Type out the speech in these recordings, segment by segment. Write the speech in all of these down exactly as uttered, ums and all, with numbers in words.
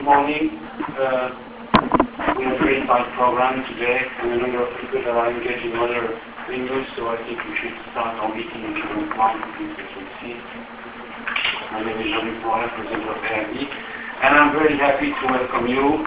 Good morning. Uh, we have a very tight program today, and a number of people that are engaged in other venues, so I think we should start our meeting if you don't mind, please, as we see. My name is Jean-Luc Morin, President of A R D, and I'm very happy to welcome you.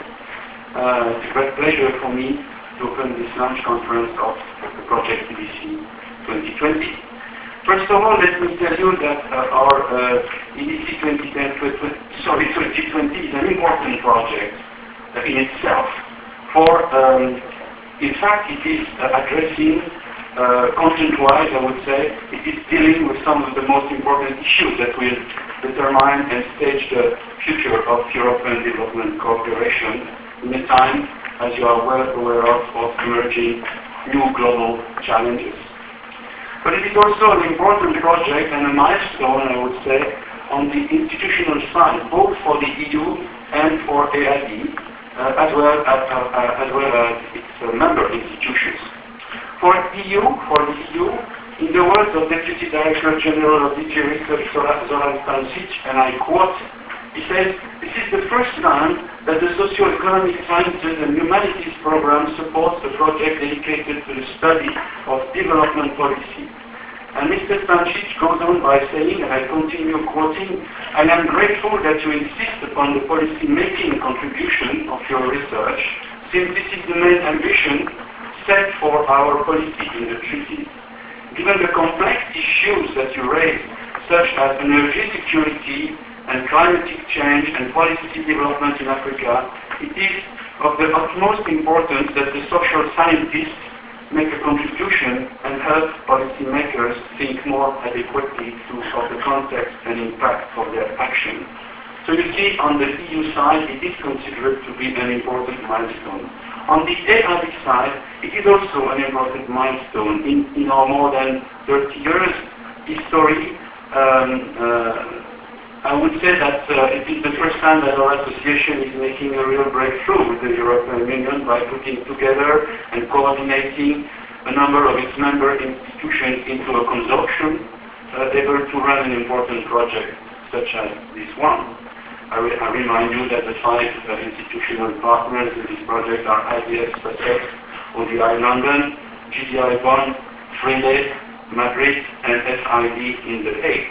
Uh, it's a great pleasure for me to open this launch conference of the Project E D C twenty twenty. First of all, let me tell you that uh, our uh, E D C twenty ten, sorry, twenty twenty is an important project uh, in itself. For, um, in fact, it is uh, addressing, uh, content-wise, I would say, it is dealing with some of the most important issues that will determine and stage the future of European development cooperation in a time, as you are well aware of, of emerging new global challenges. But it is also an important project and a milestone, I would say, on the institutional side, both for the E U and for A R D, uh, as well as, uh, as well as its uh, member institutions. For E U, for the E U, in the words of Deputy Director General of D G Research Zoran Stančić, and I quote, he says, "This is the first time that the socio-economic sciences and humanities program supports a project dedicated to the study of development policy." And Mister Stančić goes on by saying, and I continue quoting, "I am grateful that you insist upon the policy-making contribution of your research, since this is the main ambition set for our policy in the treaties. Given the complex issues that you raise, such as energy security and climatic change and policy development in Africa, it is of the utmost importance that the social scientists make a contribution and help policymakers think more adequately to, of the context and impact of their action." So you see, on the E U side, it is considered to be an important milestone. On the A R D side, it is also an important milestone. In, in our more than thirty years history, um, uh, I would say that uh, it is the first time that our association is making a real breakthrough with the European Union by putting together and coordinating a number of its member institutions into a consortium uh, able to run an important project such as this one. I, re I remind you that the five uh, institutional partners in this project are I D S, PASEX, O D I London, G D I Bonn, Freeley, Madrid, and F I D in The Hague.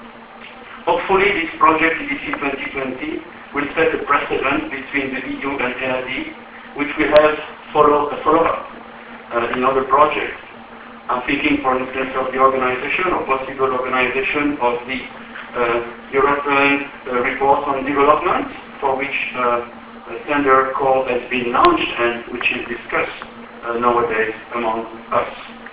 Hopefully, this project E D C twenty twenty will set a precedent between the E U and A R D, which will have follow, a follow-up uh, in other projects. I'm thinking, for instance, of the organization or possible organization of the uh, European uh, report on development, for which uh, a tender call has been launched and which is discussed uh, nowadays among us.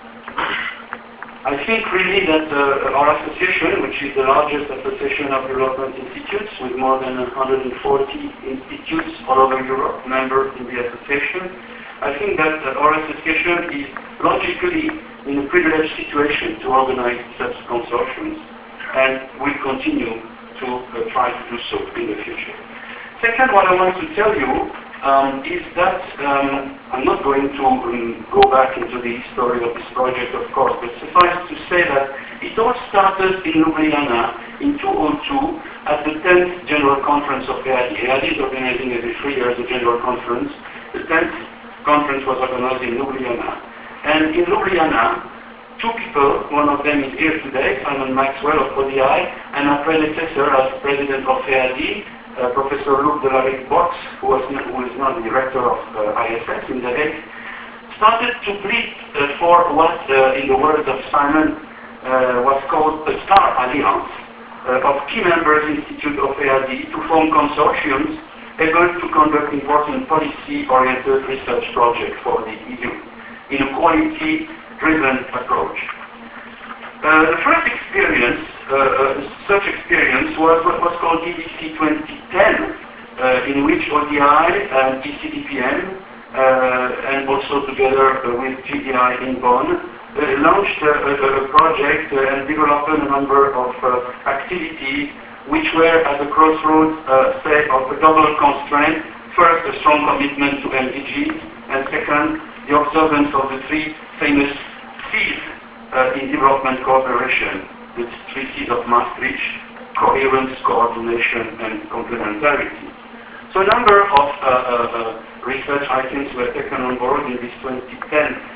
I think really that uh, our association, which is the largest association of development institutes with more than one hundred forty institutes all over Europe, members in the association, I think that uh, our association is logically in a privileged situation to organize such consortiums, and will continue to uh, try to do so in the future. Second, what I want to tell you Um, is that um, I'm not going to um, go back into the history of this project, of course, but suffice to say that it all started in Ljubljana in two thousand two at the tenth General Conference of A R D. A R D is organizing every three years a General Conference. The tenth conference was organized in Ljubljana. And in Ljubljana, two people, one of them is here today, Simon Maxwell of O D I, and our predecessor as President of A R D, Uh, Professor Luc Delaric-Box, who, was, who is now the director of uh, I S S in The Hague, started to plead uh, for what, uh, in the words of Simon, uh, was called a Star Alliance uh, of key members institute of A R D to form consortiums able to conduct important policy-oriented research projects for the E U in a quality-driven approach. Uh, the first experience, uh, uh, such experience, was what was called E D C twenty ten, uh, in which O D I and E C D P M, uh, and also together uh, with G D I in Bonn, uh, launched a, a, a project uh, and developed a number of uh, activities which were at the crossroads, uh, say, of a double constraint. First, a strong commitment to M D Gs, and second, the observance of the three famous C's Uh, in development cooperation, the three C's of Maastricht: coherence, coordination, and complementarity. So a number of uh, uh, research items were taken on board in this twenty ten um,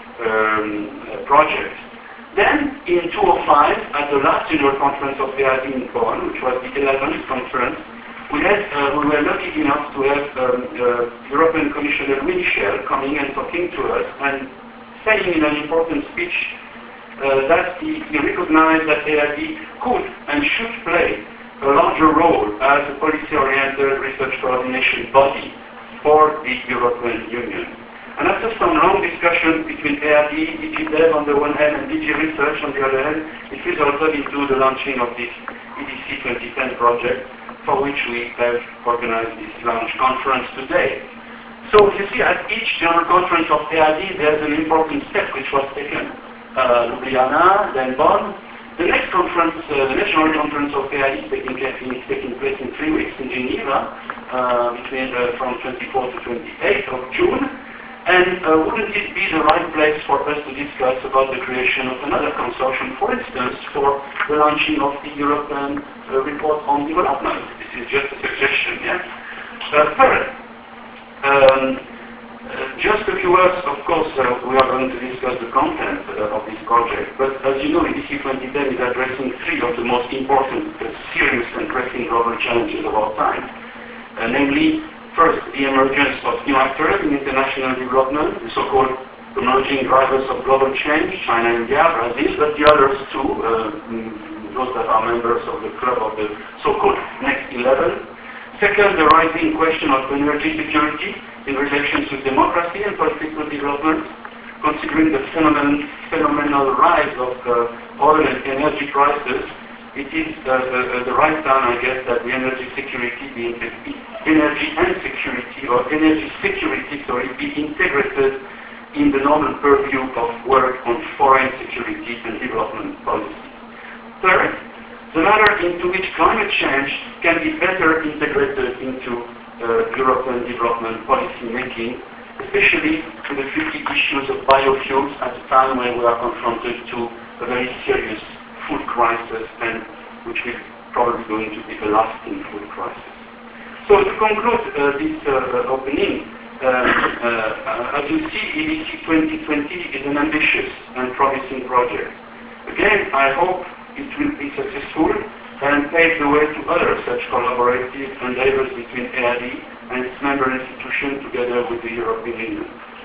uh, project. Then, in two thousand five, at the last General Conference of E A D in Bonn, which was the eleventh conference, we, had, uh, we were lucky enough to have um, uh, European Commissioner Michel coming and talking to us and saying in an important speech uh, that he, he recognized that E A D could and should play a larger role as a policy-oriented research coordination body for the European Union. And after some long discussions between E A D, D G Dev on the one hand and D G Research on the other hand, it resulted into the launching of this E D C twenty ten project, for which we have organized this launch conference today. So you see, at each General Conference of E A D, there's an important step which was taken. Uh, Ljubljana, then Bonn. The next conference, uh, the National Conference of E A D is taking, is taking place in three weeks in Geneva, uh, between, uh, from twenty-fourth to twenty-eighth of June. And uh, wouldn't it be the right place for us to discuss about the creation of another consortium, for instance, for the launching of the European uh, Report on Development? This is just a suggestion, yeah? Uh, third, um, uh, just a few words, of course, uh, we are going to discuss the content uh, of this project, but as you know, E D C twenty ten is addressing three of the most important, uh, serious and pressing global challenges of our time, uh, namely, first, the emergence of new actors in international development, the so-called emerging drivers of global change, China, India, Brazil, but the others too, uh, those that are members of the club of the so-called Next eleven. Second, the rising question of energy security in relation to democracy and political development, considering the phenomenon, phenomenal rise of uh, oil and energy prices. It is uh, uh, the right time, I guess, that the energy security be energy and security, or energy security, sorry, be integrated in the normal purview of work on foreign security and development policy. Third, the manner into which climate change can be better integrated into uh, European development policy making, especially to the tricky issues of biofuels at a time when we are confronted to a very serious food crisis, and which is probably going to be a lasting food crisis. So to conclude uh, this uh, opening, uh, uh, as you see, E D C twenty twenty is an ambitious and promising project. Again, I hope it will be successful and pave the way to other such collaborative endeavors between E A D and its member institutions together with the European Union.